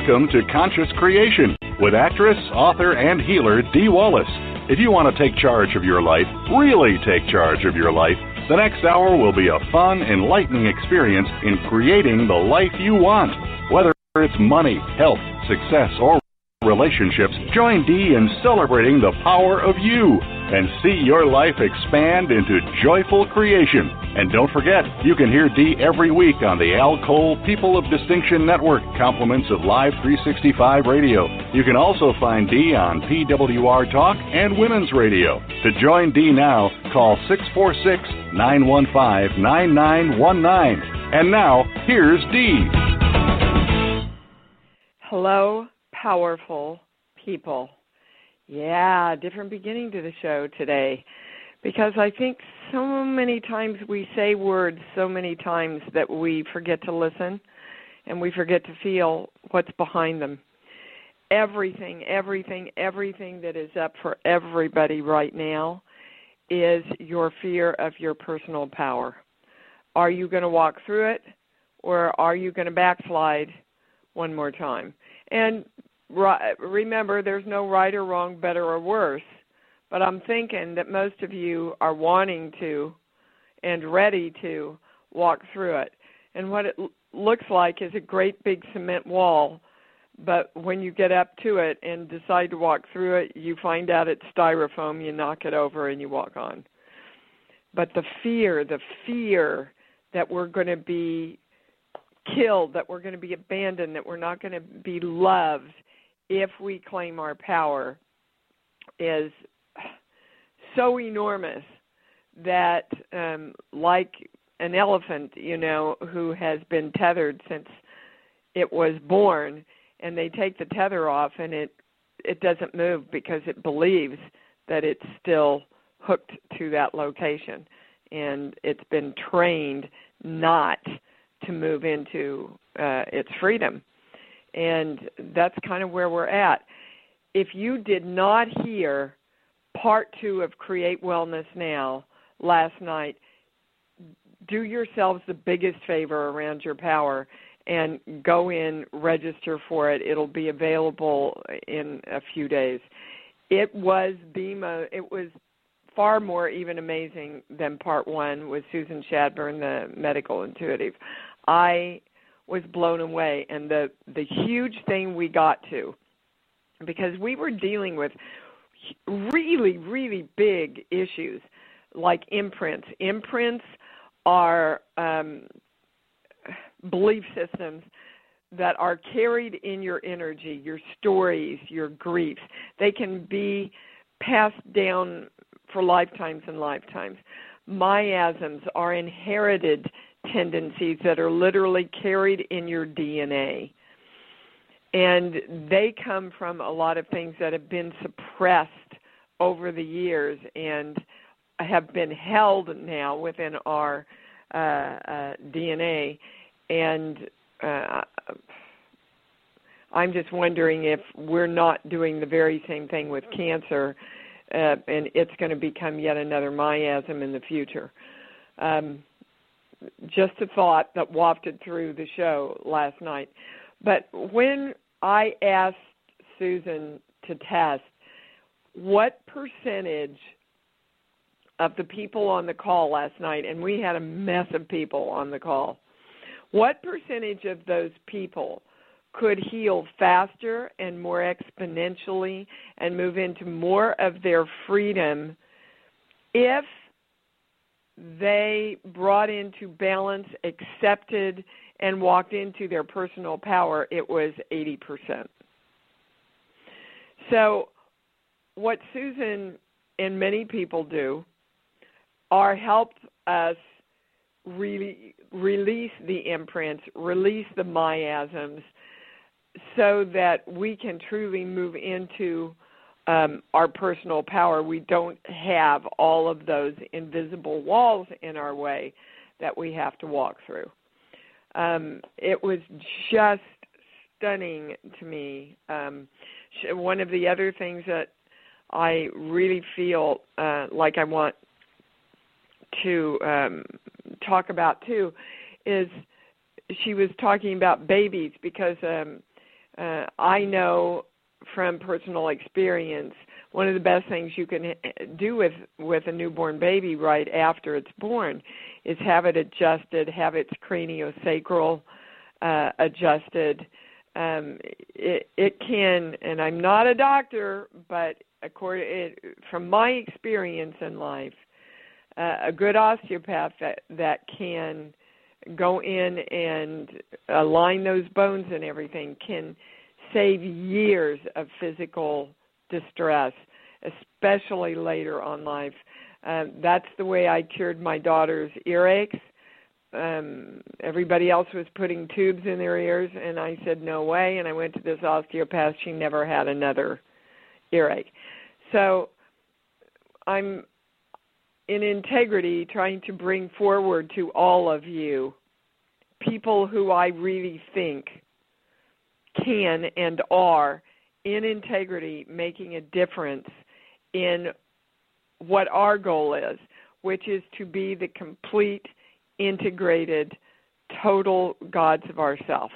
Welcome to Conscious Creation with actress, author, and healer Dee Wallace. If you want to take charge of your life, really take charge of your life, the next hour will be a fun, enlightening experience in creating the life you want. Whether it's money, health, success, or relationships, join Dee in celebrating the power of you and see your life expand into joyful creation. And don't forget, you can hear Dee every week on the Al Cole People of Distinction Network, compliments of Live 365 Radio. You can also find Dee on PWR Talk and Women's Radio. To join Dee now, call 646-915-9919. And now, here's Dee. Hello, powerful people. Yeah, different beginning to the show today, because I think so many times we say words so many times that we forget to listen and we forget to feel what's behind them. Everything that is up for everybody right now is your fear of your personal power. Are you going to walk through it, or are you going to backslide one more time? And remember, there's no right or wrong, better or worse, but I'm thinking that most of you are wanting to and ready to walk through it. And what it looks like is a great big cement wall, but when you get up to it and decide to walk through it, you find out it's styrofoam, you knock it over, and you walk on. But the fear that we're going to be killed, that we're going to be abandoned, that we're not going to be loved if we claim our power is so enormous that like an elephant, who has been tethered since it was born, and they take the tether off and it doesn't move because it believes that it's still hooked to that location, and it's been trained not to move into its freedom. And that's kind of where we're at. If you did not hear part 2 of Create Wellness Now last night, do yourselves the biggest favor around your power and go in, register for it. It'll be available in a few days. It was far more even amazing than part 1 with Susan Shadburn, the medical intuitive. I was blown away, and the huge thing we got to, because we were dealing with really, really big issues like imprints. Imprints are belief systems that are carried in your energy, your stories, your griefs. They can be passed down for lifetimes and lifetimes. Miasms are inherited tendencies that are literally carried in your DNA. And they come from a lot of things that have been suppressed over the years and have been held now within our DNA. And I'm just wondering if we're not doing the very same thing with cancer, and it's going to become yet another miasm in the future. Just a thought that wafted through the show last night. But when I asked Susan to test what percentage of the people on the call last night, and we had a mess of people on the call, what percentage of those people could heal faster and more exponentially and move into more of their freedom if they brought into balance, accepted, and walked into their personal power? It was 80%. So what Susan and many people do are help us really release the imprints, release the miasms, so that we can truly move into our personal power. We don't have all of those invisible walls in our way that we have to walk through. It was just stunning to me. One of the other things that I really feel like I want to talk about too is she was talking about babies, because I know from personal experience, one of the best things you can do with a newborn baby right after it's born is have it adjusted, have its craniosacral adjusted. It can, and I'm not a doctor, but from my experience in life, a good osteopath that can go in and align those bones and everything can save years of physical distress, especially later on life. That's the way I cured my daughter's earaches. Everybody else was putting tubes in their ears, and I said, no way, and I went to this osteopath. She never had another earache. So I'm in integrity trying to bring forward to all of you people who I really think can and are in integrity making a difference in what our goal is, which is to be the complete, integrated, total gods of ourself.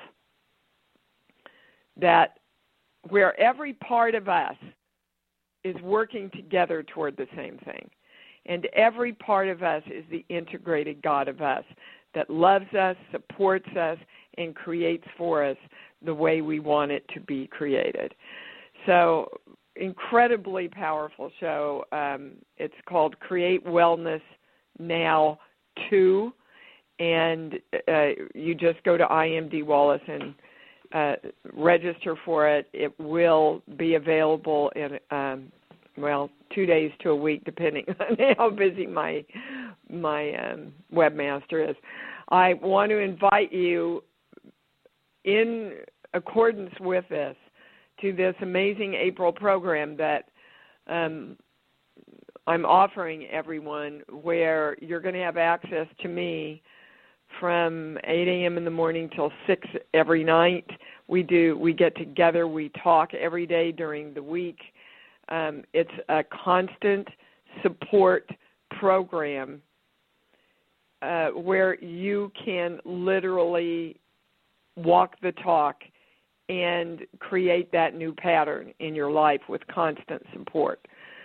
That where every part of us is working together toward the same thing. And every part of us is the integrated God of us that loves us, supports us, and creates for us the way we want it to be created. So, incredibly powerful show. It's called Create Wellness Now 2, and you just go to IMD Wallace and register for it. It will be available in 2 days to a week, depending on how busy my webmaster is. I want to invite you, in accordance with this, to this amazing April program that I'm offering everyone, where you're going to have access to me from 8 a.m. in the morning till 6 every night. We get together, we talk every day during the week. It's a constant support program where you can literally walk the talk and create that new pattern in your life with constant support.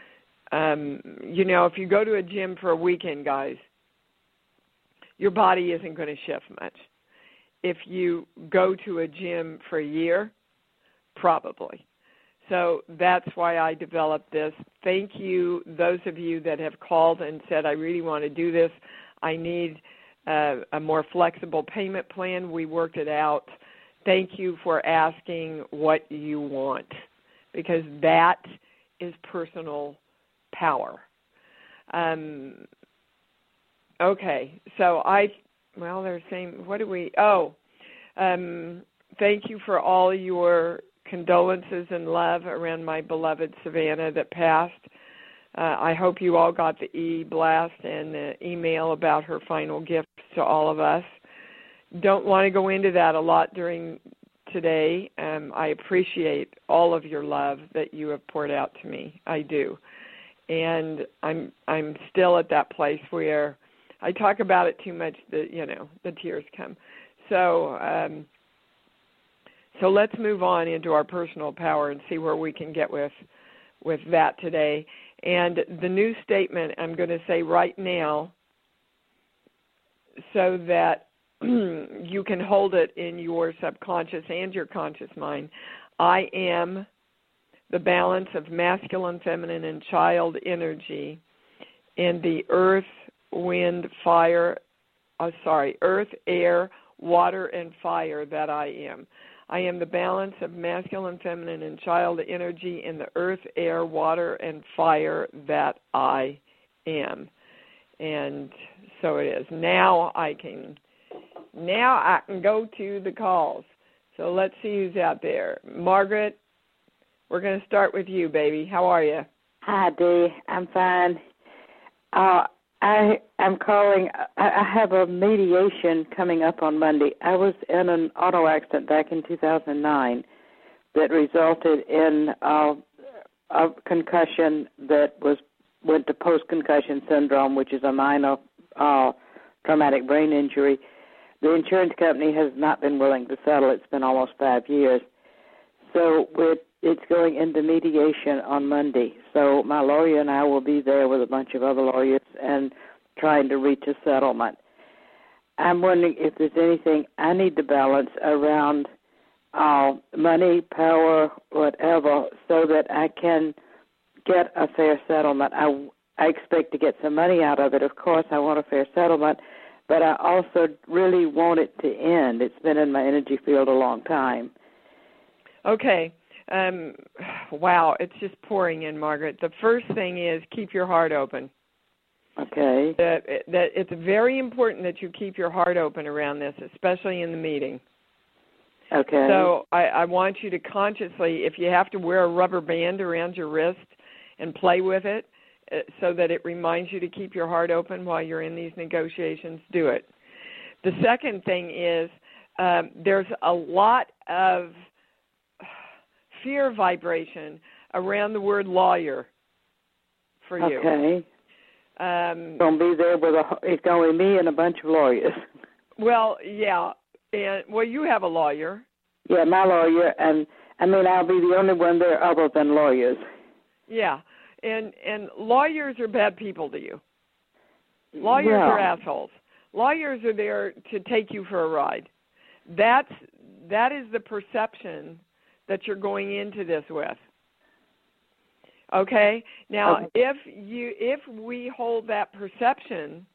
If you go to a gym for a weekend, guys, your body isn't going to shift much. If you go to a gym for a year, probably. So that's why I developed this. Thank you, those of you that have called and said, I really want to do this. I need a more flexible payment plan. We worked it out. Thank you for asking what you want, because that is personal power. Okay, so they're saying, thank you for all your condolences and love around my beloved Savannah that passed. I hope you all got the e-blast and the email about her final gifts to all of us. Don't want to go into that a lot during today. I appreciate all of your love that you have poured out to me. I do. And I'm still at that place where I talk about it too much that, the tears come. So let's move on into our personal power and see where we can get with that today. And the new statement I'm going to say right now, so that you can hold it in your subconscious and your conscious mind. I am the balance of masculine, feminine, and child energy in the earth, air, water, and fire that I am. I am the balance of masculine, feminine, and child energy in the earth, air, water, and fire that I am. And so it is. Now I can go to the calls. So let's see who's out there. Margaret, we're going to start with you, baby. How are you? Hi, Dee. I'm fine. I'm calling. I have a mediation coming up on Monday. I was in an auto accident back in 2009 that resulted in a concussion that went to post-concussion syndrome, which is a minor traumatic brain injury. The insurance company has not been willing to settle. It's been almost 5 years. So it's going into mediation on Monday. So my lawyer and I will be there with a bunch of other lawyers and trying to reach a settlement. I'm wondering if there's anything I need to balance around money, power, whatever, so that I can get a fair settlement. I expect to get some money out of it. Of course, I want a fair settlement, but I also really want it to end. It's been in my energy field a long time. Okay. Wow, it's just pouring in, Margaret. The first thing is keep your heart open. Okay. That it's very important that you keep your heart open around this, especially in the meeting. Okay. So I want you to consciously, if you have to wear a rubber band around your wrist and play with it so that it reminds you to keep your heart open while you're in these negotiations, do it. The second thing is there's a lot of fear vibration around the word lawyer for you. Okay. Gonna be there it's gonna be me and a bunch of lawyers. Well, yeah, and you have a lawyer. Yeah, my lawyer, and I mean I'll be the only one there other than lawyers. Yeah, and lawyers are bad people to you. Lawyers are assholes. Lawyers are there to take you for a ride. That is the perception that you're going into this with. Okay? Now, if we hold that perception,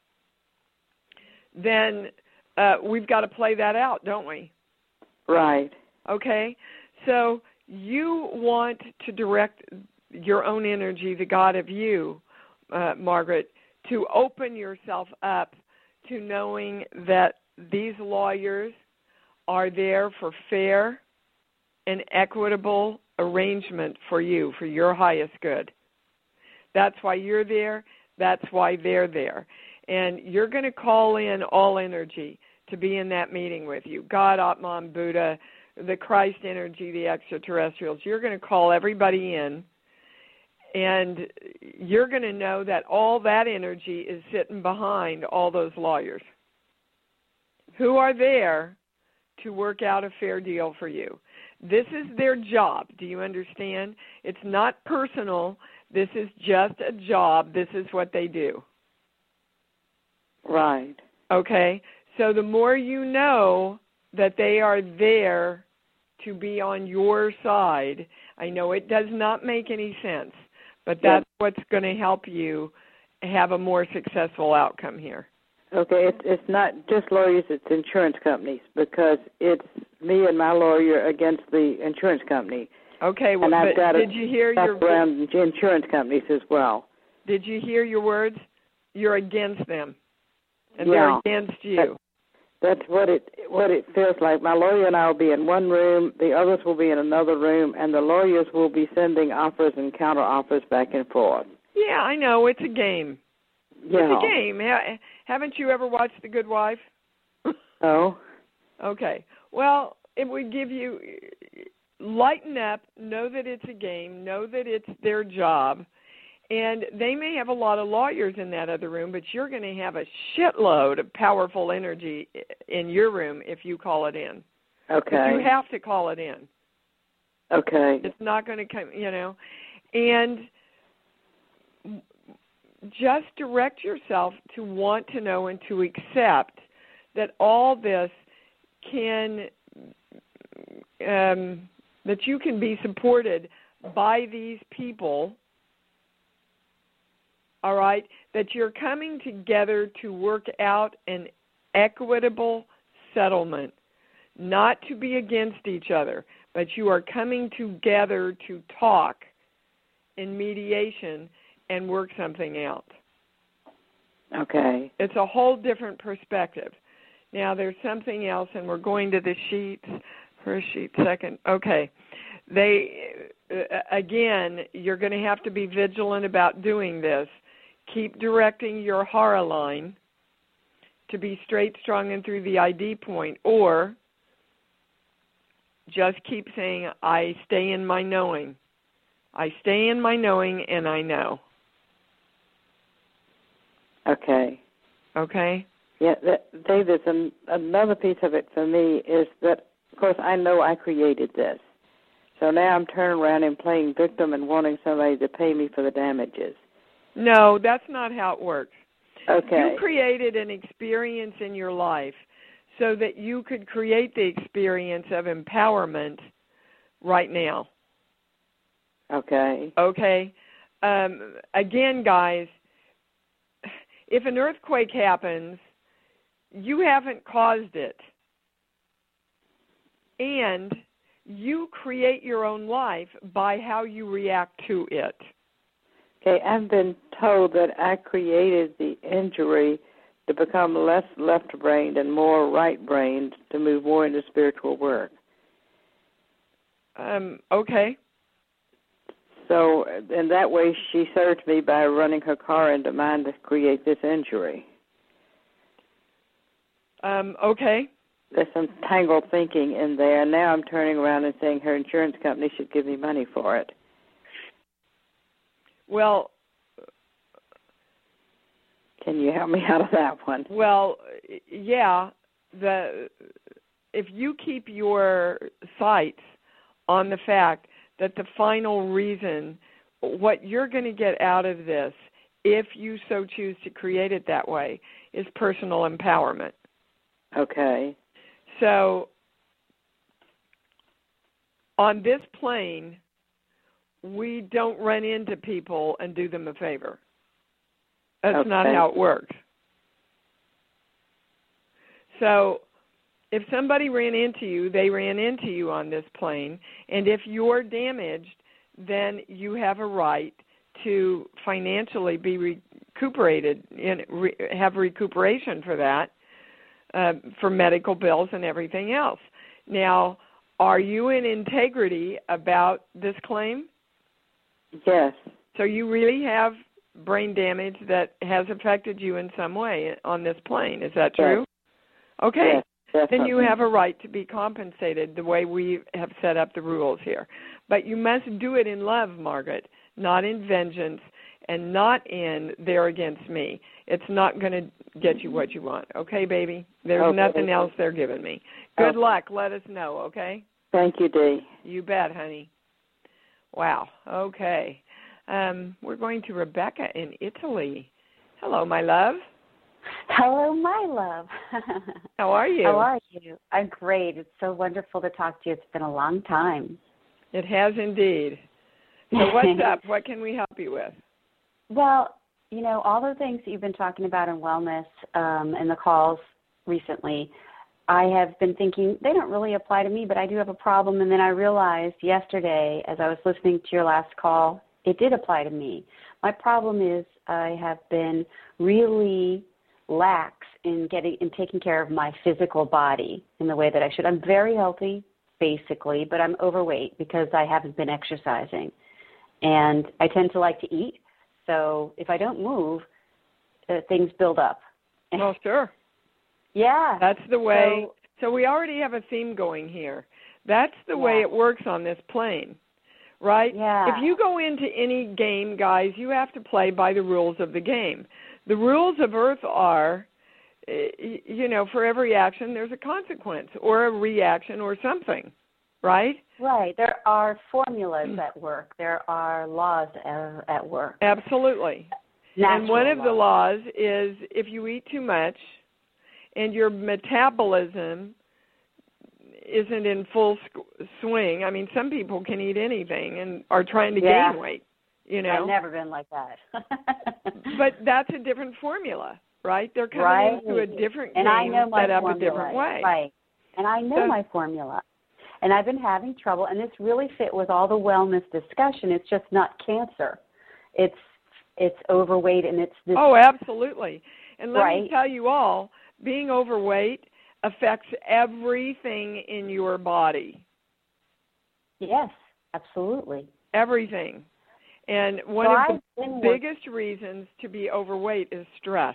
then we've got to play that out, don't we? Right. Okay? So you want to direct your own energy, the God of you, Margaret, to open yourself up to knowing that these lawyers are there for fair and equitable arrangement for you, for your highest good. That's why you're there. That's why they're there. And you're going to call in all energy to be in that meeting with you. God, Atman, Buddha, the Christ energy, the extraterrestrials. You're going to call everybody in, and you're going to know that all that energy is sitting behind all those lawyers who are there to work out a fair deal for you. This is their job. Do you understand? It's not personal. This is just a job. This is what they do. Right. Okay? So the more you know that they are there to be on your side, I know it does not make any sense, but that's what's going to help you have a more successful outcome here. Okay, it's not just lawyers, it's insurance companies, because it's me and my lawyer against the insurance company. Okay, well, and I've got did you hear your around insurance companies as well? Did you hear your words? You're against them, and they're against you. That's what it feels like. My lawyer and I will be in one room, the others will be in another room, and the lawyers will be sending offers and counter offers back and forth. Yeah, I know. It's a game. Yeah. It's a game. Haven't you ever watched The Good Wife? No. Okay. Well, it would give you, lighten up, know that it's a game, know that it's their job, and they may have a lot of lawyers in that other room, but you're going to have a shitload of powerful energy in your room if you call it in. Okay. But you have to call it in. Okay. It's not going to come, and just direct yourself to want to know and to accept that all this can, that you can be supported by these people, all right, that you're coming together to work out an equitable settlement, not to be against each other, but you are coming together to talk in mediation and work something out. Okay. It's a whole different perspective. Now, there's something else, and we're going to the sheets. First sheet, second. Okay. Again, you're going to have to be vigilant about doing this. Keep directing your hara line to be straight, strong, and through the ID point, or just keep saying, I stay in my knowing. I stay in my knowing, and I know. Okay. Okay? Yeah, Dave, there's another piece of it for me is that, of course, I know I created this. So now I'm turning around and playing victim and wanting somebody to pay me for the damages. No, that's not how it works. Okay. You created an experience in your life so that you could create the experience of empowerment right now. Okay. Okay? Again, guys, if an earthquake happens, you haven't caused it. And you create your own life by how you react to it. Okay, I've been told that I created the injury to become less left-brained and more right-brained to move more into spiritual work. Okay. So in that way, she served me by running her car into mine to create this injury. Okay. There's some tangled thinking in there. Now I'm turning around and saying her insurance company should give me money for it. Well, can you help me out of that one? Well, yeah. If you keep your sights on the fact that the final reason, what you're going to get out of this, if you so choose to create it that way, is personal empowerment. Okay. So, on this plane, we don't run into people and do them a favor. That's not how it works. So, if somebody ran into you, they ran into you on this plane, and if you're damaged, then you have a right to financially be recuperated and have recuperation for that, for medical bills and everything else. Now, are you in integrity about this claim? Yes. So you really have brain damage that has affected you in some way on this plane. Is that true? Yes. Okay. Yes. Definitely. Then you have a right to be compensated the way we have set up the rules here. But you must do it in love, Margaret, not in vengeance and not in they're against me. It's not going to get you what you want. Okay, baby? There's nothing else they're giving me. Good luck. Let us know, okay? Thank you, Dee. You bet, honey. Wow. Okay. We're going to Rebecca in Italy. Hello, my love. Hello, my love. How are you? How are you? I'm great. It's so wonderful to talk to you. It's been a long time. It has indeed. So what's up? What can we help you with? Well, you know, all the things that you've been talking about in wellness in the calls recently, I have been thinking they don't really apply to me, but I do have a problem. And then I realized yesterday as I was listening to your last call, it did apply to me. My problem is I have been really lax in taking care of my physical body in the way that I should. I'm very healthy, basically, but I'm overweight because I haven't been exercising. And I tend to like to eat, so if I don't move, things build up. Well, sure. Yeah. That's the way. So we already have a theme going here. That's the way it works on this plane, right? Yeah. If you go into any game, guys, you have to play by the rules of the game. The rules of Earth are, you know, for every action there's a consequence or a reaction or something, right? Right. There are formulas at work. There are laws at work. Absolutely. Natural and one of laws. the laws is if you eat too much and your metabolism isn't in full swing, I mean, some people can eat anything and are trying to gain weight, you know. I've never been like that. But that's a different formula, right? They're coming into a different game set up a different way. Right. And I know my formula. And I've been having trouble, and this really fit with all the wellness discussion. It's just not cancer. It's overweight, and it's this. Oh, absolutely. And let right? me tell you all, being overweight affects everything in your body. Yes, absolutely. Everything. And one of the biggest reasons to be overweight is stress.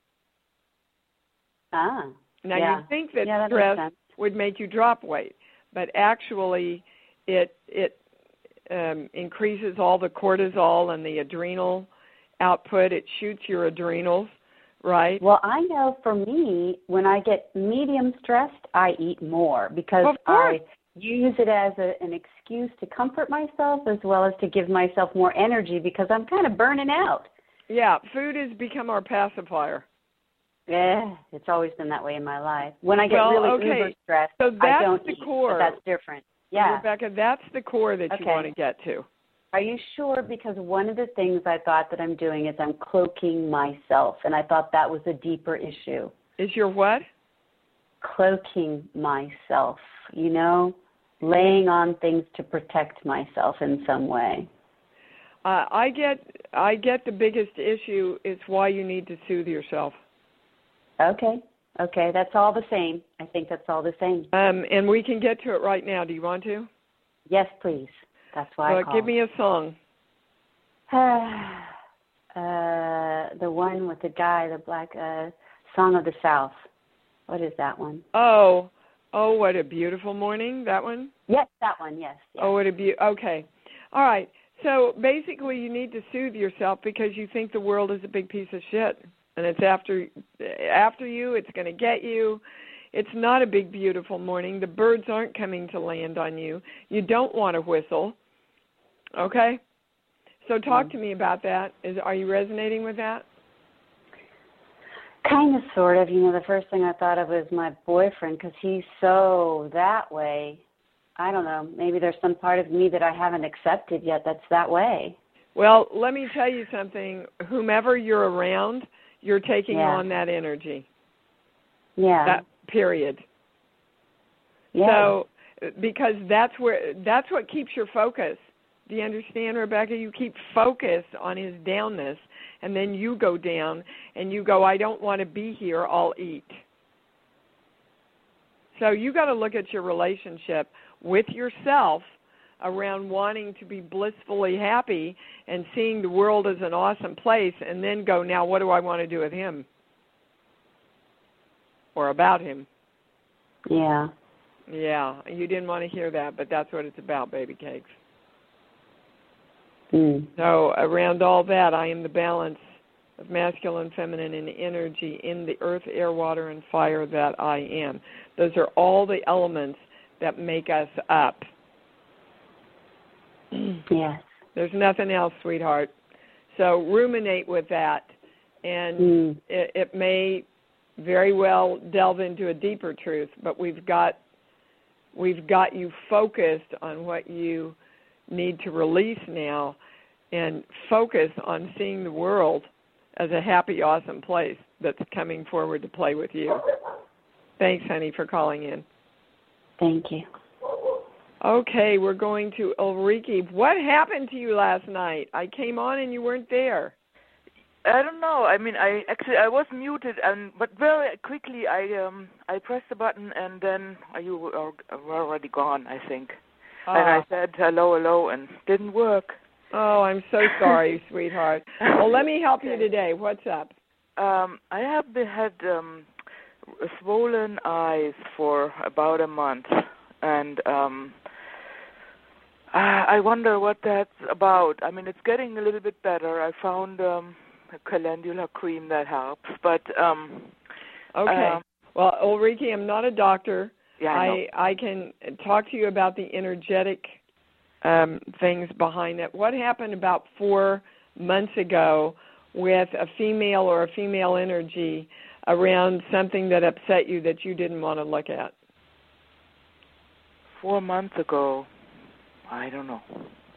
Now, you think that stress would make you drop weight, but actually it increases all the cortisol and the adrenal output. It shoots your adrenals, right? Well, I know for me, when I get medium stressed, I eat more because I use it as an excuse to comfort myself as well as to give myself more energy because I'm kind of burning out. Yeah, food has become our pacifier. Yeah, it's always been that way in my life. When I get really uber stressed, so that's I don't the eat, core. but that's different. Yeah. Rebecca, that's the core that you want to get to. Are you sure? Because one of the things I thought that I'm doing is I'm cloaking myself, and I thought that was a deeper issue. Is your what? Cloaking myself, laying on things to protect myself in some way. I get the biggest issue is why you need to soothe yourself. Okay, that's all the same. I think that's all the same. And we can get to it right now. Do you want to? Yes, please. That's why I called. Give me a song. The one with the guy, the black Song of the South. What is that one? Oh, what a beautiful morning. That one? Yes, that one. Yes. Oh, what a okay. All right. So basically, you need to soothe yourself because you think the world is a big piece of shit, and it's after you. It's going to get you. It's not a big, beautiful morning. The birds aren't coming to land on you. You don't want to whistle. Okay? So talk to me about that. Are you resonating with that? Kind of, sort of. The first thing I thought of was my boyfriend because he's so that way. I don't know. Maybe there's some part of me that I haven't accepted yet that's that way. Well, let me tell you something. Whomever you're around, you're taking on that energy. Yeah. That period. Yeah. So, because that's what keeps your focus. Do you understand, Rebecca? You keep focused on his downness, and then you go down, and you go, I don't want to be here, I'll eat. So you got to look at your relationship with yourself around wanting to be blissfully happy and seeing the world as an awesome place, and then go, now what do I want to do with him? Or about him. Yeah. Yeah, you didn't want to hear that, but that's what it's about, baby cakes. So around all that, I am the balance of masculine, feminine, and energy in the earth, air, water, and fire that I am. Those are all the elements that make us up. Yes. There's nothing else, sweetheart. So ruminate with that, and it may very well delve into a deeper truth, but we've got you focused on what you need to release now and focus on seeing the world as a happy, awesome place that's coming forward to play with you. Thanks, honey, for calling in. Thank you. Okay, we're going to Ulrike. What happened to you last night? I came on and you weren't there. I don't know. I mean, I was muted, but very quickly I pressed the button, and then you were already gone, I think. And I said hello, and didn't work. Oh, I'm so sorry, sweetheart. Well, let me help you today. What's up? I have had swollen eyes for about a month, and I wonder what that's about. I mean, it's getting a little bit better. I found a calendula cream that helps, but okay. Well, Ulrike, I'm not a doctor. Yeah, I can talk to you about the energetic things behind it. What happened about 4 months ago with a female or a female energy around something that upset you that you didn't want to look at? 4 months ago, I don't know.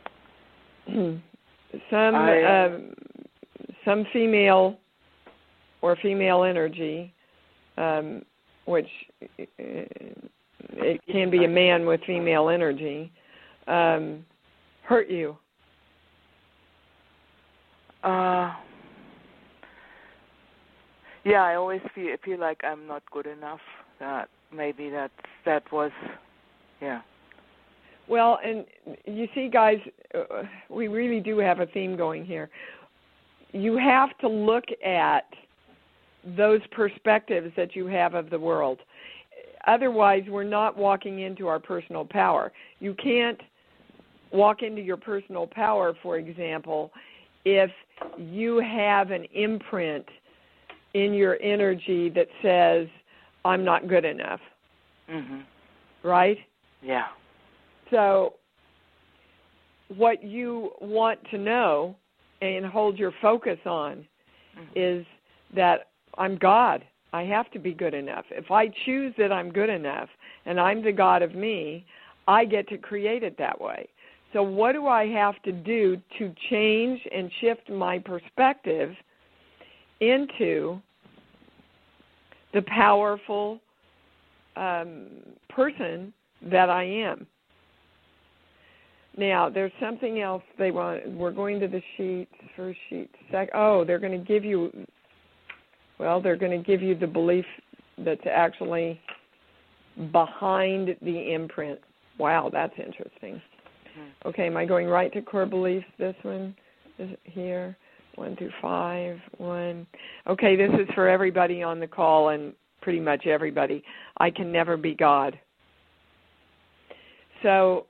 Some female or female energy, which it can be a man with female energy, hurt you. Yeah, I always feel like I'm not good enough. That maybe that was, yeah. Well, and you see, guys, we really do have a theme going here. You have to look at those perspectives that you have of the world. Otherwise, we're not walking into our personal power. You can't walk into your personal power, for example, if you have an imprint in your energy that says, I'm not good enough. Mm-hmm. Right? Yeah. So what you want to know and hold your focus on is that I'm God. I have to be good enough. If I choose that I'm good enough and I'm the God of me, I get to create it that way. So what do I have to do to change and shift my perspective into the powerful person that I am? Now, there's something else they want. We're going to the sheets, first sheet. They're going to give you, the belief that's actually behind the imprint. Wow, that's interesting. Okay, am I going right to core beliefs? This one is here, 1 through 5. 1. Okay, this is for everybody on the call and pretty much everybody. I can never be God. So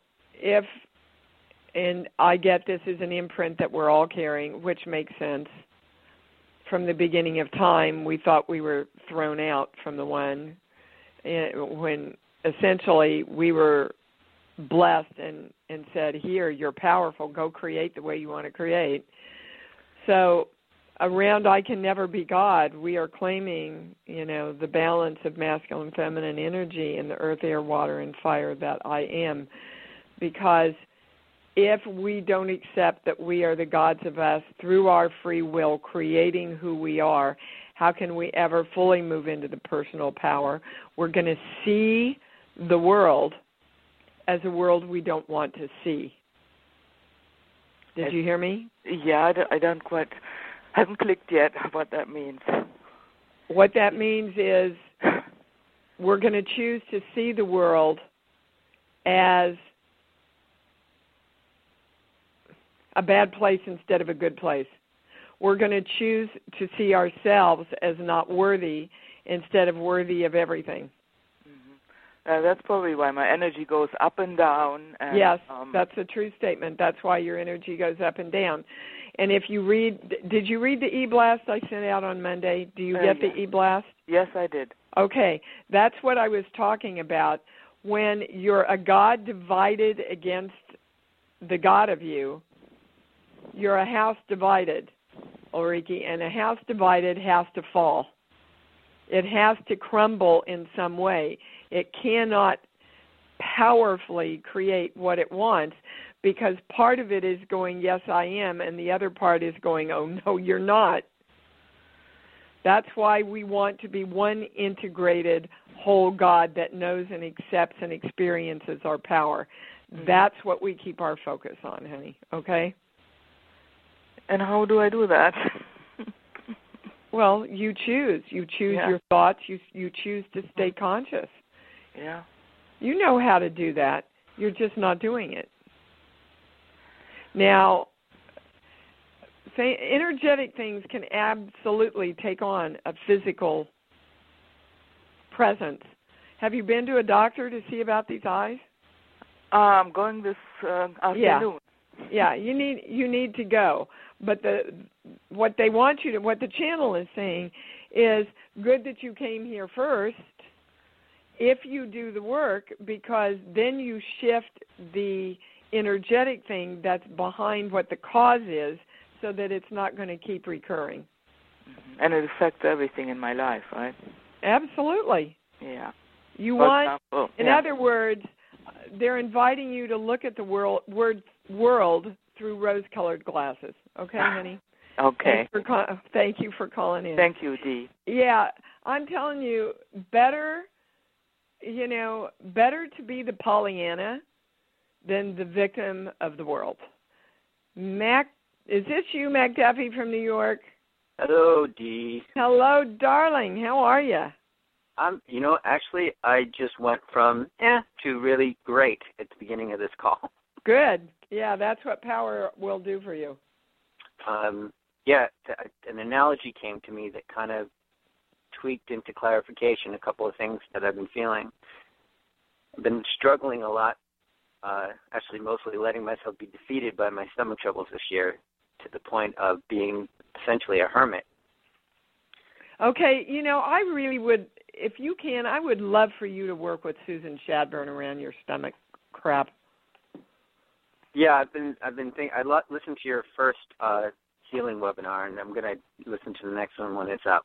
and I get this is an imprint that we're all carrying, which makes sense. From the beginning of time, we thought we were thrown out from the one, when essentially we were blessed and said, here, you're powerful, go create the way you want to create. So around I can never be God, we are claiming, the balance of masculine and feminine energy in the earth, air, water, and fire that I am. Because if we don't accept that we are the gods of us through our free will, creating who we are, how can we ever fully move into the personal power? We're going to see the world as a world we don't want to see. Did you hear me? Yeah, I haven't clicked yet what that means. What that means is we're going to choose to see the world as a bad place instead of a good place. We're going to choose to see ourselves as not worthy instead of worthy of everything. That's probably why my energy goes up and down. And, yes, that's a true statement. That's why your energy goes up and down. And if you did you read the e-blast I sent out on Monday? Do you get the e-blast? Yes, I did. Okay, that's what I was talking about. When you're a God divided against the God of you, you're a house divided, Ulrike, and a house divided has to fall. It has to crumble in some way. It cannot powerfully create what it wants because part of it is going, yes, I am, and the other part is going, oh, no, you're not. That's why we want to be one integrated whole God that knows and accepts and experiences our power. That's what we keep our focus on, honey, okay? And how do I do that? Well, you choose. You choose your thoughts. You choose to stay conscious. Yeah. You know how to do that. You're just not doing it. Now, energetic things can absolutely take on a physical presence. Have you been to a doctor to see about these eyes? I'm going this afternoon. Yeah, you need to go. But what the channel is saying is good that you came here first if you do the work, because then you shift the energetic thing that's behind what the cause is so that it's not going to keep recurring. And it affects everything in my life, right? Absolutely. Yeah. In other words, they're inviting you to look at the world through rose-colored glasses. Okay, honey? Okay. Thank you for calling in. Thank you, Dee. Yeah, I'm telling you, better to be the Pollyanna than the victim of the world. Mac, is this you, Mac Duffy from New York? Hello, Dee. Hello, darling. How are you? Actually, I just went from to really great at the beginning of this call. Good. Yeah, that's what power will do for you. An analogy came to me that kind of tweaked into clarification a couple of things that I've been feeling. I've been struggling a lot, actually mostly letting myself be defeated by my stomach troubles this year to the point of being essentially a hermit. Okay, I really would, if you can, I would love for you to work with Susan Shadburn around your stomach crap. Yeah, I've been thinking. Listened to your first healing webinar, and I'm going to listen to the next one when it's up.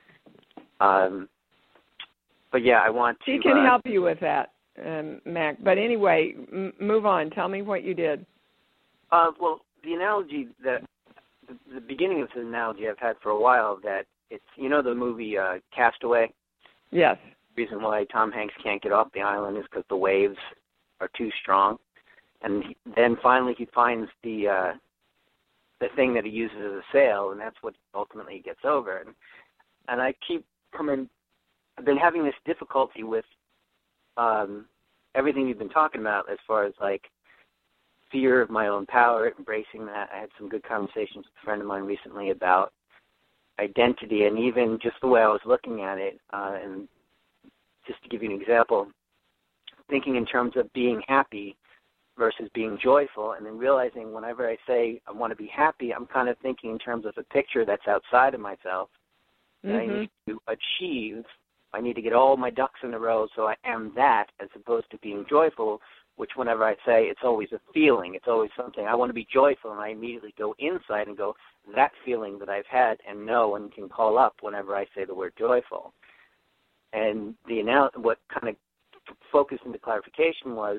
But yeah, I want to. She can help you with that, Mac. But anyway, move on. Tell me what you did. Well, the analogy that the beginning of this analogy I've had for a while, that it's, you know, the movie Castaway. Yes. The reason why Tom Hanks can't get off the island is because the waves are too strong, and then finally he finds the thing that he uses as a sail, and that's what ultimately he gets over. And I keep I've been having this difficulty with everything you've been talking about, as far as like fear of my own power, embracing that. I had some good conversations with a friend of mine recently about identity, and even just the way I was looking at it. And just to give you an example, thinking in terms of being happy versus being joyful, and then realizing whenever I say I want to be happy, I'm kind of thinking in terms of a picture that's outside of myself that I need to achieve. I need to get all my ducks in a row so I am that, as opposed to being joyful, which whenever I say, it's always a feeling. It's always something. I want to be joyful, and I immediately go inside and go, that feeling that I've had, and know and can call up whenever I say the word joyful. And what kind of focused into clarification was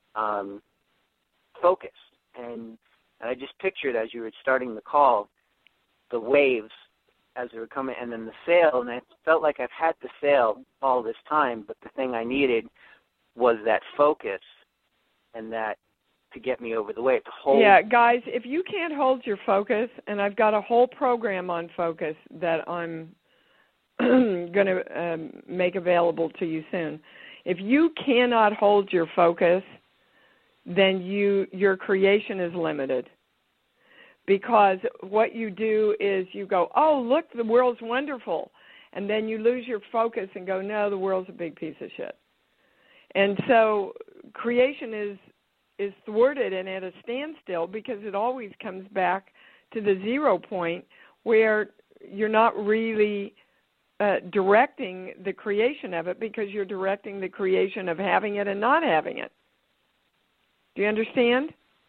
focus. And I just pictured, as you were starting the call, the waves as they were coming, and then the sail, and I felt like I've had the sail all this time, but the thing I needed was that focus, and that to get me over the wave. Yeah, guys, if you can't hold your focus, and I've got a whole program on focus that I'm going to make available to you soon. If you cannot hold your focus, then your creation is limited. Because what you do is you go, oh, look, the world's wonderful. And then you lose your focus and go, no, the world's a big piece of shit. And so creation is thwarted and at a standstill, because it always comes back to the 0 point where you're not really directing the creation of it, because you're directing the creation of having it and not having it. Do you understand?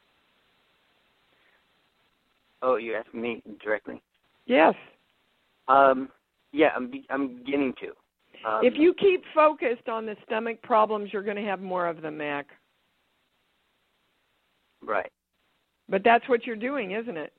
Oh, you asked me directly? Yes. Yeah, I'm beginning to. If you keep focused on the stomach problems, you're going to have more of them, Mac. Right. But that's what you're doing, isn't it?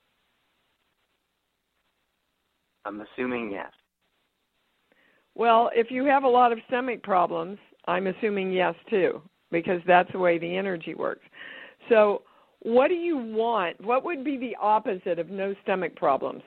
I'm assuming yes. Well, if you have a lot of stomach problems, I'm assuming yes, too, because that's the way the energy works. So what do you want? What would be the opposite of no stomach problems?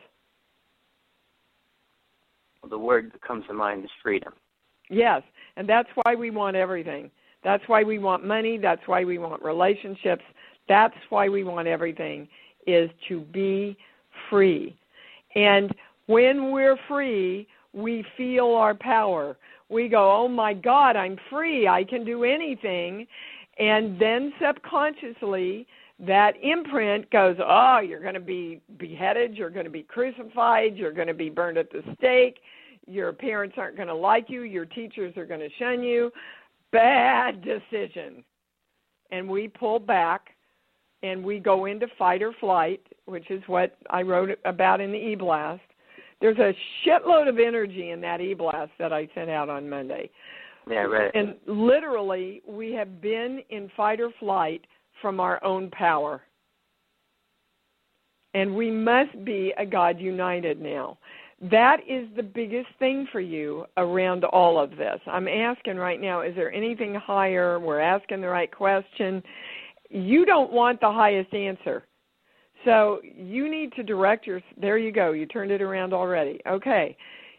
Well, the word that comes to mind is freedom. Yes, and that's why we want everything. That's why we want money. That's why we want relationships. That's why we want everything, is to be free. And when we're free, we feel our power. We go, oh, my God, I'm free. I can do anything. And then subconsciously, that imprint goes, oh, you're going to be beheaded, you're going to be crucified, you're going to be burned at the stake, your parents aren't going to like you, your teachers are going to shun you. Bad decision. And we pull back and we go into fight or flight, which is what I wrote about in the e-blast. There's a shitload of energy in that e-blast that I sent out on Monday. Yeah, right. And literally, we have been in fight or flight from our own power. And we must be a God united now. That is the biggest thing for you around all of this. I'm asking right now, is there anything higher? We're asking the right question. You don't want the highest answer. So you need to direct there you go, you turned it around already. Okay,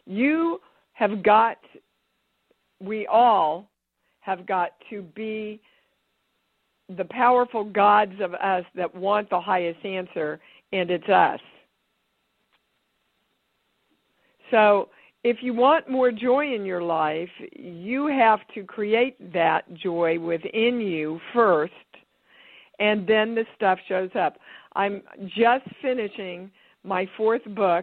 we all have got to be the powerful gods of us that want the highest answer, and it's us. So if you want more joy in your life, you have to create that joy within you first, and then the stuff shows up. I'm just finishing my 4th book.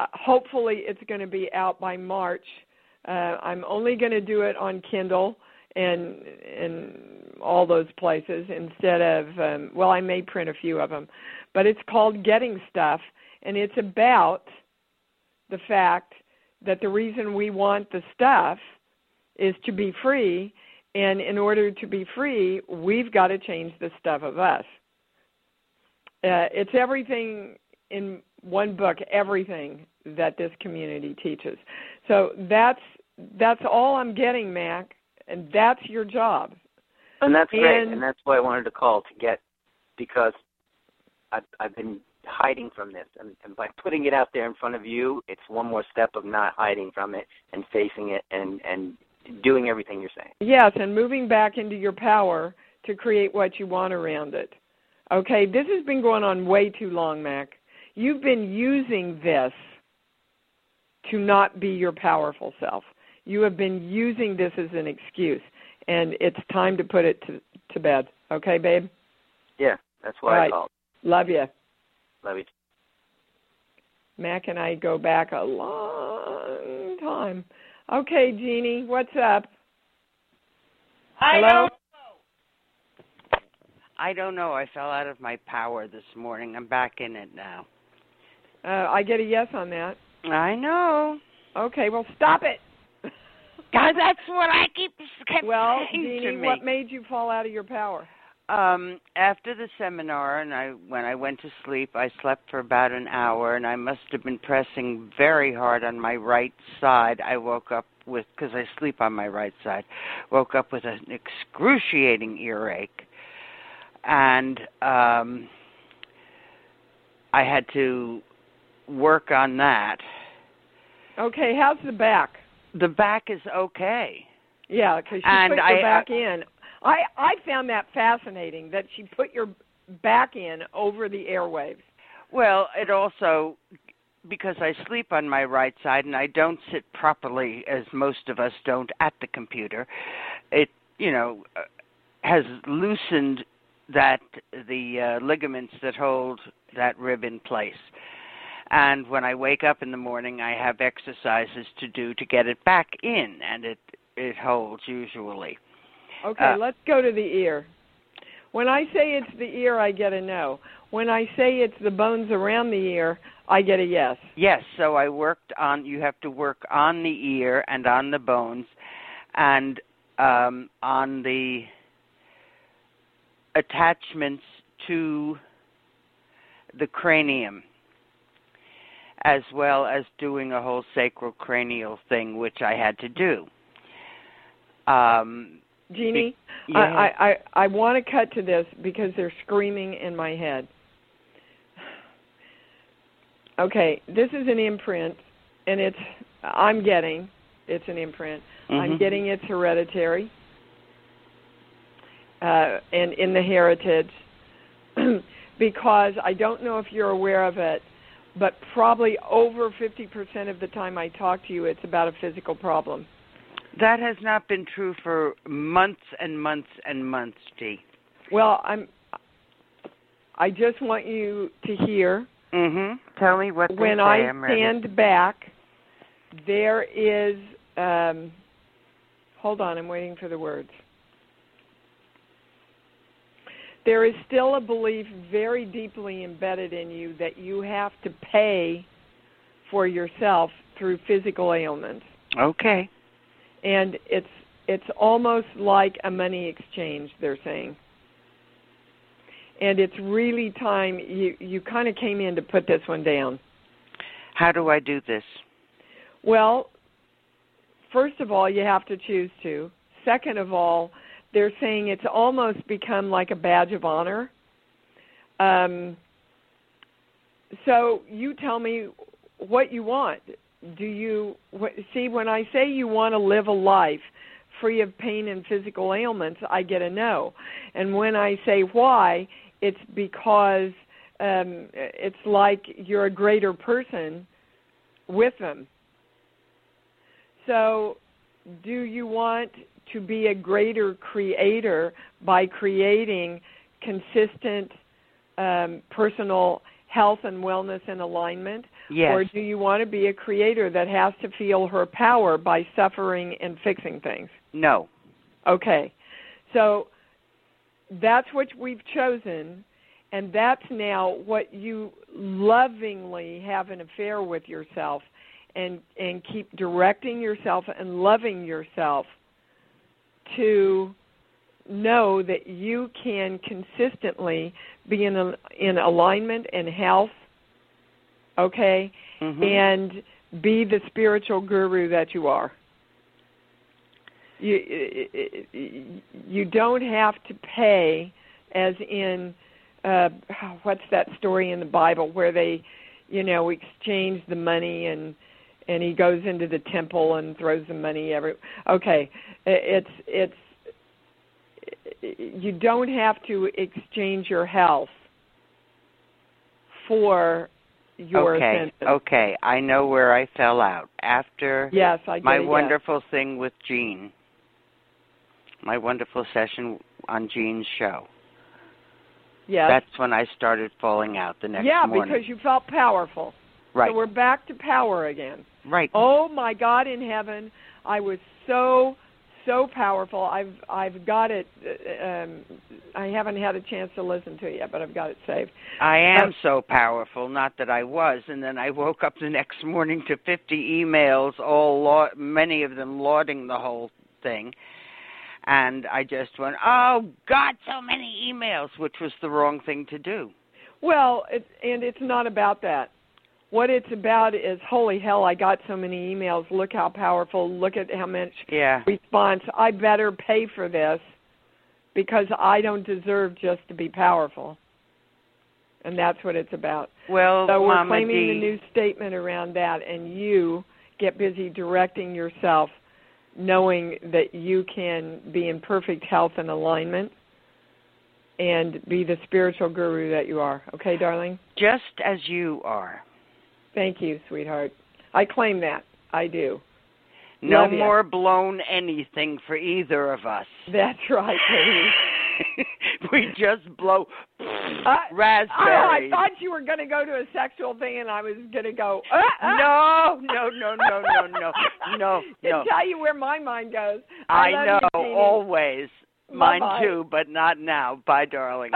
Hopefully it's going to be out by March. I'm only going to do it on Kindle. and all those places instead of, well, I may print a few of them. But it's called Getting Stuff, and it's about the fact that the reason we want the stuff is to be free, and in order to be free, we've got to change the stuff of us. It's everything in one book, everything that this community teaches. So that's all I'm getting, Mac, and that's your job. And that's great, and that's why I wanted to call to get, because I've been hiding from this, and by putting it out there in front of you, it's one more step of not hiding from it and facing it and doing everything you're saying. Yes, and moving back into your power to create what you want around it. Okay, this has been going on way too long, Mac. You've been using this to not be your powerful self. You have been using this as an excuse, and it's time to put it to bed. Okay, babe? Yeah, that's why I called. Love you. Love you. Mac and I go back a long time. Okay, Jeannie, what's up? Hello? I don't know. I fell out of my power this morning. I'm back in it now. I get a yes on that. I know. Okay, well, stop it. God, that's what I keep saying. Well, Jeannie, what made you fall out of your power? After the seminar, and when I went to sleep, I slept for about an hour, and I must have been pressing very hard on my right side. I woke up with, because I sleep on my right side, woke up with an excruciating earache. And I had to work on that. Okay, how's the back? The back is okay. Yeah, because she put your back in. I found that fascinating, that she put your back in over the airwaves. Well, it also, because I sleep on my right side and I don't sit properly, as most of us don't, at the computer, it, has loosened the ligaments that hold that rib in place. And when I wake up in the morning, I have exercises to do to get it back in, and it holds usually. Okay, let's go to the ear. When I say it's the ear, I get a no. When I say it's the bones around the ear, I get a yes. Yes, so you have to work on the ear and on the bones and on the attachments to the cranium, as well as doing a whole sacrocranial thing, which I had to do. Jeannie, I want to cut to this because they're screaming in my head. Okay, this is an imprint, and it's an imprint. Mm-hmm. I'm getting it's hereditary, and in the heritage, because I don't know if you're aware of it, but probably over 50% of the time I talk to you, it's about a physical problem. That has not been true for months and months and months, Dee. Well, I just want you to hear. Mm-hmm. Tell me what they when say. I I'm ready. stand back, there is. Hold on, I'm waiting for the words. There is still a belief very deeply embedded in you that you have to pay for yourself through physical ailments. Okay. And it's almost like a money exchange, they're saying. And it's really time, you kind of came in to put this one down. How do I do this? Well, first of all, you have to choose to. Second of all, they're saying it's almost become like a badge of honor. So you tell me what you want. See, when I say you want to live a life free of pain and physical ailments, I get a no. And when I say why, it's because it's like you're a greater person with them. So do you want to be a greater creator by creating consistent personal health and wellness and alignment? Yes. Or do you want to be a creator that has to feel her power by suffering and fixing things? No. Okay. So that's what we've chosen, and that's now what you lovingly have an affair with yourself and keep directing yourself and loving yourself to know that you can consistently be in alignment and health, okay, and be the spiritual guru that you are. You don't have to pay, as in what's that story in the Bible where they, exchange the money and he goes into the temple and throws the money Okay, it's you don't have to exchange your health for your ascension. Okay, I know where I fell out after my wonderful thing with Jean. My wonderful session on Jean's show. Yes. That's when I started falling out the next morning. Yeah, because you felt powerful. Right. So we're back to power again. Right. Oh my God in heaven, I was so powerful. I've got it. I haven't had a chance to listen to it yet, but I've got it saved. I am so powerful, not that I was. And then I woke up the next morning to 50 emails, many of them lauding the whole thing. And I just went, oh, God, so many emails, which was the wrong thing to do. Well, it's not about that. What it's about is, holy hell, I got so many emails. Look how powerful. Look at how much response. I better pay for this because I don't deserve just to be powerful. And that's what it's about. Well, so we're Mama claiming D. the new statement around that, and you get busy directing yourself, knowing that you can be in perfect health and alignment and be the spiritual guru that you are. Okay, darling? Just as you are. Thank you, sweetheart. I claim that. I do. No more blown anything for either of us. That's right, baby. We just blow raspberries. I thought you were going to go to a sexual thing, and I was going to go, No. To tell you where my mind goes. I know, you, always. Bye-bye. Mine too, but not now. Bye, darling.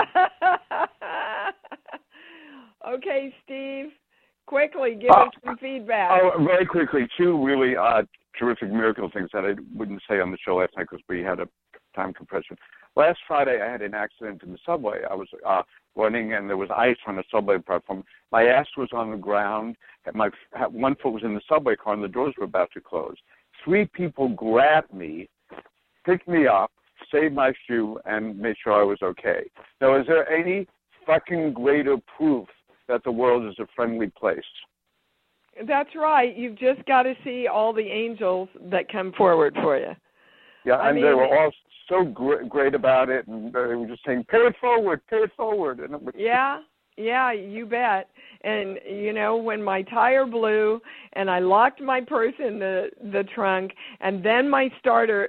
Okay, Steve. Quickly, give us some feedback. Very quickly, two really terrific miracle things that I wouldn't say on the show last night because we had a time compression. Last Friday, I had an accident in the subway. I was running, and there was ice on the subway platform. My ass was on the ground, and my one foot was in the subway car, and the doors were about to close. 3 people grabbed me, picked me up, saved my shoe, and made sure I was okay. Now, is there any fucking greater proof that the world is a friendly place? That's right. You've just got to see all the angels that come forward for you. Yeah, and they were all so great about it, and they were just saying, pay it forward. And it was Yeah, you bet. And, when my tire blew and I locked my purse in the trunk and then my starter,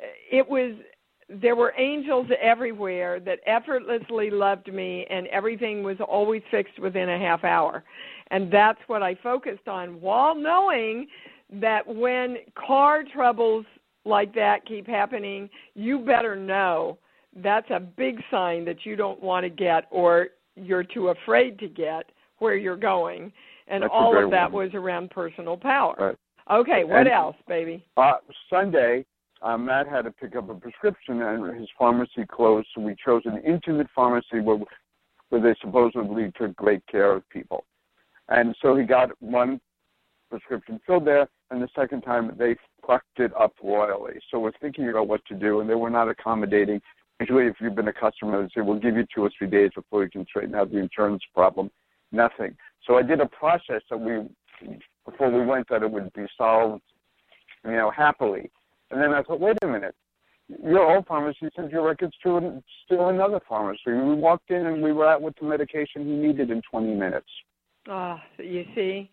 there were angels everywhere that effortlessly loved me, and everything was always fixed within a half hour. And that's what I focused on, while knowing that when car troubles like that keep happening, you better know that's a big sign that you don't want to get, or you're too afraid to get where you're going. And that's all of that was around personal power. Right. Okay, what else, baby? Sunday, Matt had to pick up a prescription, and his pharmacy closed, so we chose an intimate pharmacy where they supposedly took great care of people. And so he got one prescription filled there, and the second time they fucked it up royally. So we're thinking about what to do, and they were not accommodating. Usually if you've been a customer, they say, we'll give you 2 or 3 days before you can straighten out the insurance problem. Nothing. So I did a process before we went, that it would be solved, happily. And then I thought, wait a minute, your old pharmacy sent your records to still another pharmacy. We walked in and we were out with the medication he needed in 20 minutes. You see,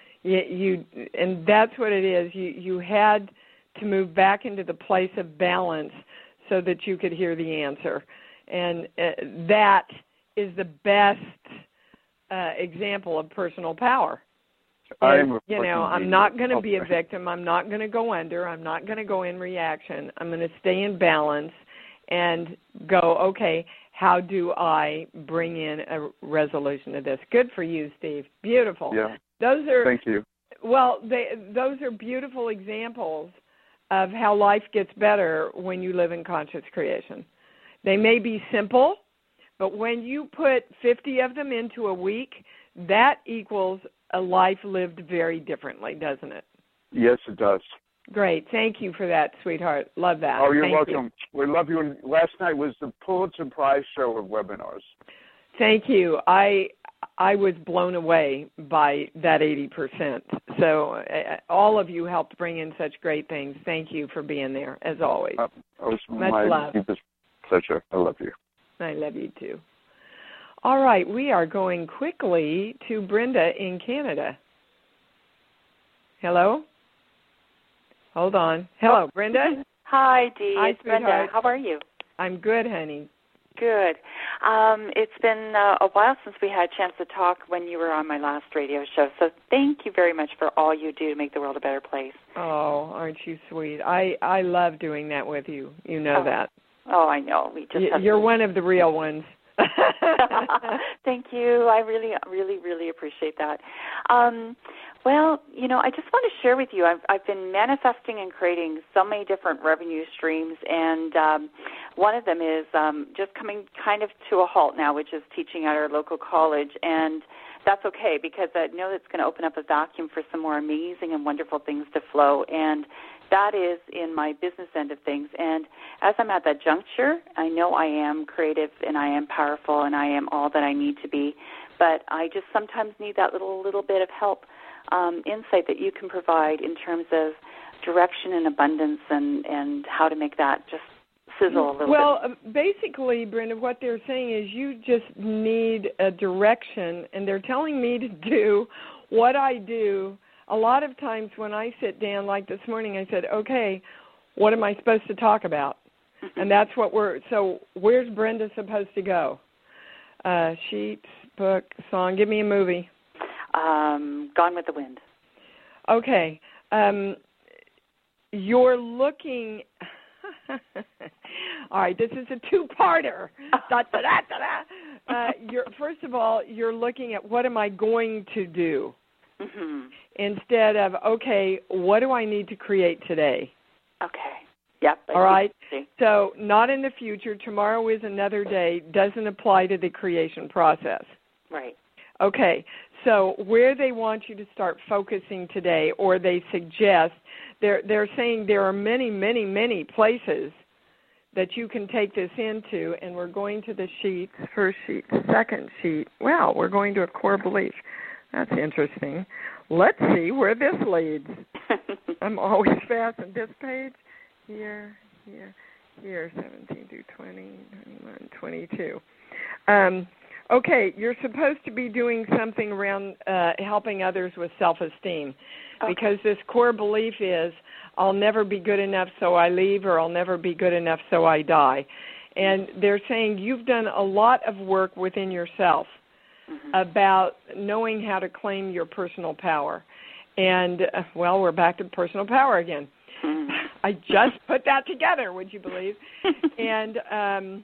and that's what it is. You had to move back into the place of balance so that you could hear the answer, and that is the best example of personal power. I'm not going to be a victim. I'm not going to go under. I'm not going to go in reaction. I'm going to stay in balance and go, okay, how do I bring in a resolution to this? Good for you, Steve. Beautiful. Yeah. Thank you. Well, those are beautiful examples of how life gets better when you live in conscious creation. They may be simple, but when you put 50 of them into a week, that equals a life lived very differently, doesn't it? Yes, it does. Great. Thank you for that, sweetheart. Love that. Oh, you're welcome. We love you. And last night was the Pulitzer Prize show of webinars. Thank you. I was blown away by that 80%. So all of you helped bring in such great things. Thank you for being there, as always. It was Much my love. deepest pleasure. I love you. I love you, too. All right. We are going quickly to Brenda in Canada. Hello? Hold on. Hello, Brenda? Hi, Dee. Hi, it's Brenda. sweetheart. How are you? I'm good, honey. Good. It's been a while since we had a chance to talk when you were on my last radio show, so thank you very much for all you do to make the world a better place. Oh, aren't you sweet? I love doing that with you. You know that. Oh, I know. You're one of the real ones. Thank you. I really, really, really appreciate that. Well, I just want to share with you, I've been manifesting and creating so many different revenue streams, and one of them is just coming kind of to a halt now, which is teaching at our local college, and that's okay because I know it's going to open up a vacuum for some more amazing and wonderful things to flow, and that is in my business end of things. And as I'm at that juncture, I know I am creative and I am powerful and I am all that I need to be, but I just sometimes need that little bit of help, insight that you can provide in terms of direction and abundance and how to make that just sizzle a little bit. Well, basically, Brenda, what they're saying is you just need a direction, and they're telling me to do what I do. A lot of times when I sit down, like this morning, I said, okay, what am I supposed to talk about? And that's what where's Brenda supposed to go? Sheets, book, song. Give me a movie. Gone with the Wind. Okay. You're looking... All right, this is a two-parter. First of all, you're looking at what am I going to do? Mm-hmm. Instead of, okay, what do I need to create today? Okay. Yep. All right. So not in the future. Tomorrow is another day. Doesn't apply to the creation process. Right. Okay. So where they want you to start focusing today, or they suggest, they're saying there are many, many, many places that you can take this into, and we're going to the sheets, first sheet, second sheet. Well, we're going to a core belief. That's interesting. Let's see where this leads. I'm always fast on this page. Here, 17 through 20, 21, 22. Okay, you're supposed to be doing something around helping others with self-esteem, because this core belief is, I'll never be good enough so I leave, or I'll never be good enough so I die. And they're saying you've done a lot of work within yourself about knowing how to claim your personal power. And, well, we're back to personal power again. I just put that together, would you believe? And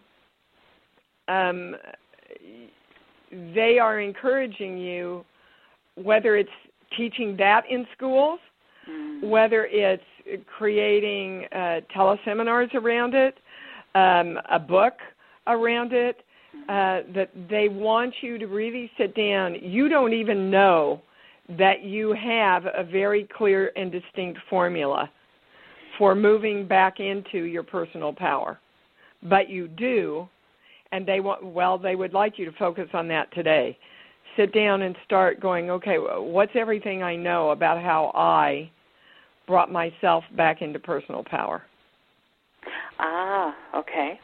they are encouraging you, whether it's teaching that in schools, whether it's creating teleseminars around it, a book around it, that they want you to really sit down. You don't even know that you have a very clear and distinct formula for moving back into your personal power. But you do, and they would like you to focus on that today. Sit down and start going, okay, what's everything I know about how I brought myself back into personal power? Okay.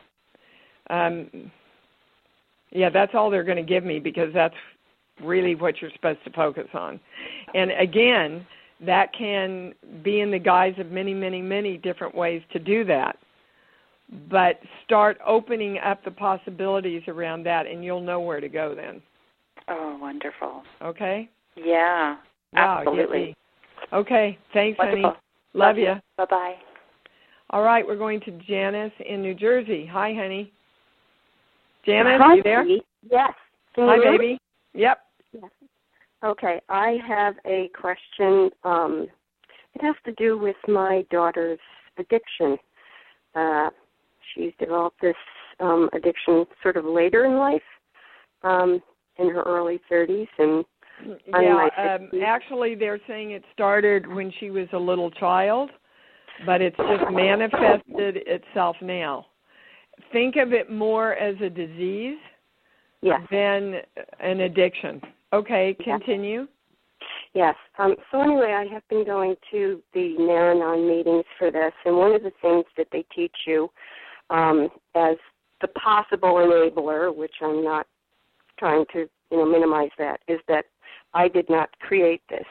Yeah, that's all they're going to give me, because that's really what you're supposed to focus on. And again, that can be in the guise of many, many, many different ways to do that. But start opening up the possibilities around that, and you'll know where to go then. Oh, wonderful. Okay? Yeah. Wow, absolutely. yippee. Okay, thanks, Wonderful. honey. Love you. Bye-bye. All right, we're going to Janice in New Jersey. Hi, honey. Janice, Hi, you there? Yes. Can you Hi, hear me? baby. Yep. Yes. Okay, I have a question. It has to do with my daughter's addiction. She's developed this addiction sort of later in life, in her early 30s, and actually, they're saying it started when she was a little child, but it's just manifested itself now. Think of it more as a disease than an addiction. Okay, continue. Yes. So anyway, I have been going to the Naranon meetings for this, and one of the things that they teach you as the possible enabler, which I'm not trying to minimize that, is that I did not create this.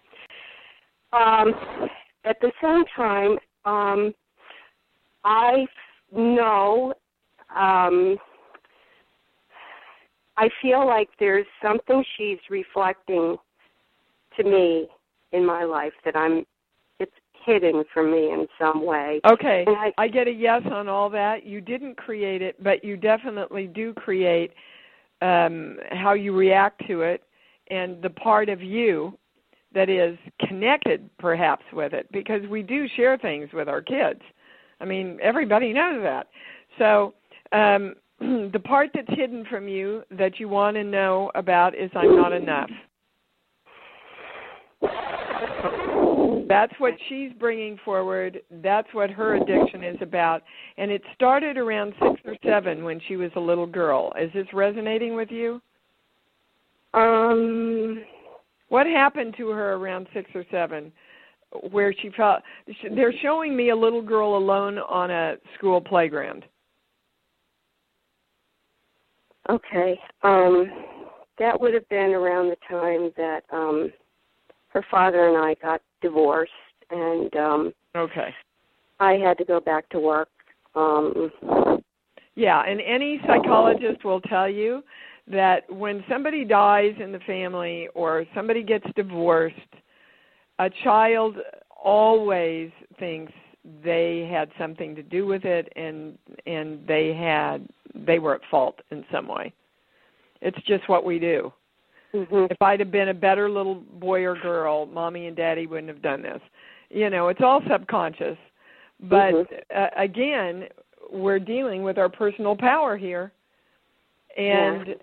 At the same time, I know, I feel like there's something she's reflecting to me in my life that it's hidden from me in some way. Okay, I get a yes on all that. You didn't create it, but you definitely do create how you react to it and the part of you that is connected perhaps with it, because we do share things with our kids. I mean, everybody knows that. So the part that's hidden from you that you want to know about is I'm not enough. That's what she's bringing forward. That's what her addiction is about. And it started around 6 or 7 when she was a little girl. Is this resonating with you? What happened to her around 6 or 7 where she felt... They're showing me a little girl alone on a school playground. Okay. That would have been around the time that her father and I got divorced, and I had to go back to work. Yeah, and any psychologist will tell you that when somebody dies in the family or somebody gets divorced, a child always thinks they had something to do with it, and they were at fault in some way. It's just what we do. If I'd have been a better little boy or girl, Mommy and Daddy wouldn't have done this. It's all subconscious. But again, we're dealing with our personal power here. And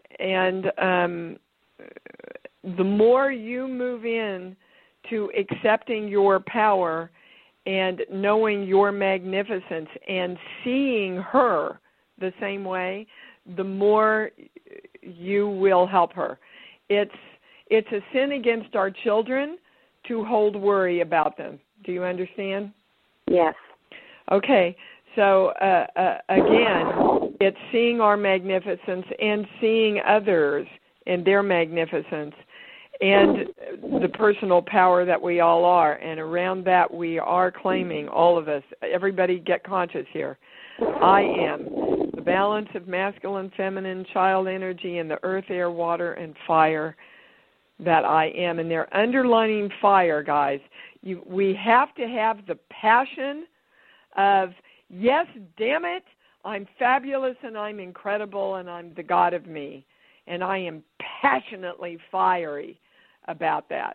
the more you move in to accepting your power and knowing your magnificence and seeing her the same way, the more you will help her. It's a sin against our children to hold worry about them. Do you understand? Yes. Okay. So, again, it's seeing our magnificence and seeing others in their magnificence and the personal power that we all are. And around that, we are claiming, all of us, everybody get conscious here. I am the balance of masculine, feminine, child energy, and the earth, air, water, and fire that I am. And they're underlining fire, guys. We have to have the passion of, yes, damn it, I'm fabulous and I'm incredible and I'm the God of me. And I am passionately fiery about that.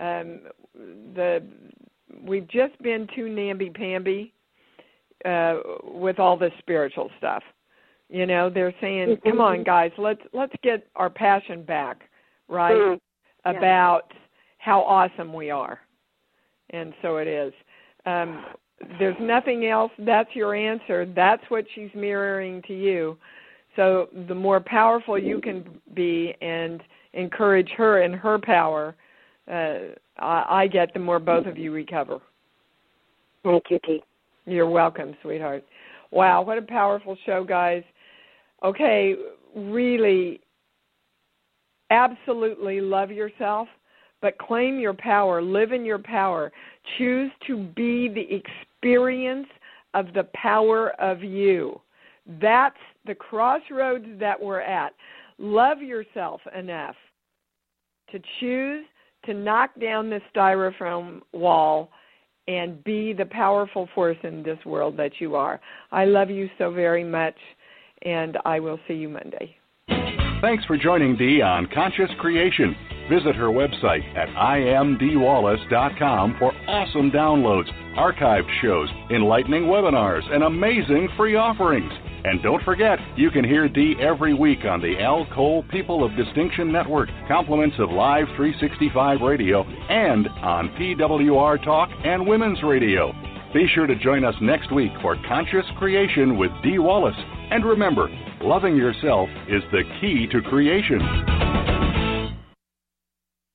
We've just been too namby-pamby with all this spiritual stuff. They're saying, come on, guys, let's get our passion back, right, about how awesome we are. And so it is. There's nothing else. That's your answer. That's what she's mirroring to you. So the more powerful you can be and encourage her in her power, I get, the more both of you recover. Thank you, Dee. You're welcome, sweetheart. Wow, what a powerful show, guys. Okay, really, absolutely love yourself, but claim your power, live in your power. Choose to be the experience of the power of you. That's the crossroads that we're at. Love yourself enough to choose to knock down this styrofoam wall and be the powerful force in this world that you are. I love you so very much, and I will see you Monday. Thanks for joining Dee on Conscious Creation. Visit her website at imdwallace.com for awesome downloads, archived shows, enlightening webinars, and amazing free offerings. And don't forget, you can hear Dee every week on the Al Cole People of Distinction Network, compliments of Live 365 Radio, and on PWR Talk and Women's Radio. Be sure to join us next week for Conscious Creation with Dee Wallace. And remember, loving yourself is the key to creation.